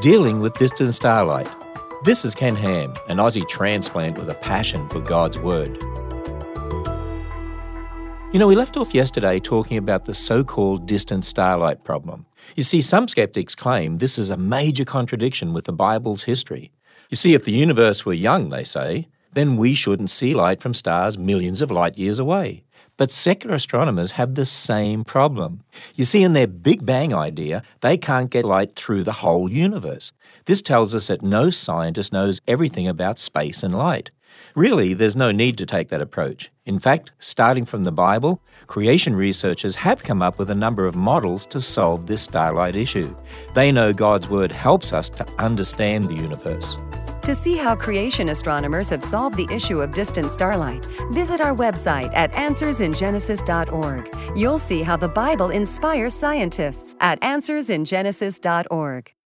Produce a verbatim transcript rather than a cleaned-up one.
Dealing with Distant Starlight. This is Ken Ham, an Aussie transplant with a passion for God's Word. You know, we left off yesterday talking about the so-called distant starlight problem. You see, some skeptics claim this is a major contradiction with the Bible's history. You see, if the universe were young, they say, then we shouldn't see light from stars millions of light years away. But secular astronomers have the same problem. You see, in their Big Bang idea, they can't get light through the whole universe. This tells us that no scientist knows everything about space and light. Really, there's no need to take that approach. In fact, starting from the Bible, creation researchers have come up with a number of models to solve this starlight issue. They know God's Word helps us to understand the universe. To see how creation astronomers have solved the issue of distant starlight, visit our website at answers in genesis dot org. You'll see how the Bible inspires scientists at answers in genesis dot org.